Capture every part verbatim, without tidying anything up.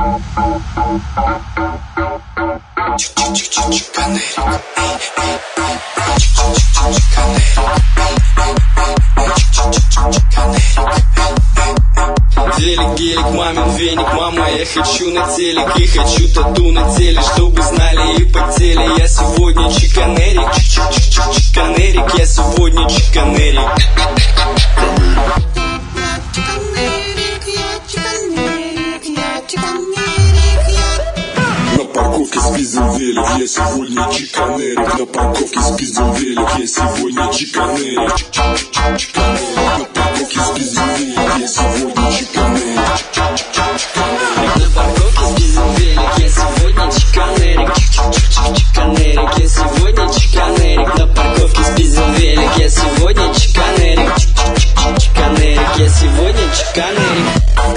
Велик, гелик, мамин веник, мама, я хочу на телек и хочу тату на теле, чтобы знали и потели. Я сегодня чиканерик, чиканерик, я сегодня чиканерик. На парковке спиздил велик, я сегодня чиканерик. На парковке спиздил велик, я сегодня чиканерик. На парковке спиздил велик, я сегодня чиканерик. На парковке спиздил велик, я сегодня чиканерик. Чиканерик, я сегодня чиканерик. На парковке спиздил велик, я сегодня чиканерик. Чиканерик, я сегодня чиканерик.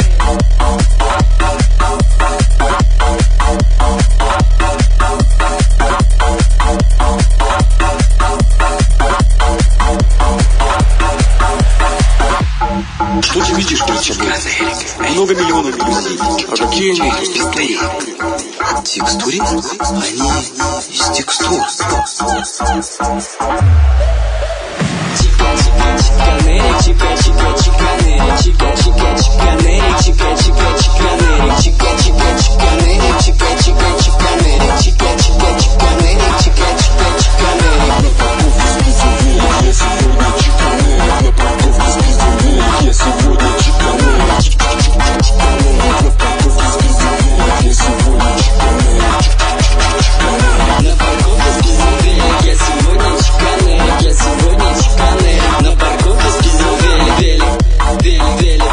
Что ты видишь перед собой? Много миллионов людей. А какие они текстуры? Текстуры? Они из текстур. Чиканерик, чика, чика, чиканерик, чика, чика, чиканерик, чика, чика, чиканерик, чика, чика, чиканерик, чика, чика, чиканерик, чика, чика, чиканерик, чика, чика, чиканерик. На парковке спиздил велик, я сегодня чиканерик. На парковке спиздил велик, я сегодня чиканерик. На парковке спиздил велик, я сегодня чиканерик, я сегодня чиканерик. На парковке спиздил велик, велик, велик, велик.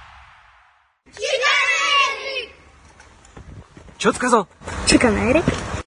Что ты сказал? Чиканерик.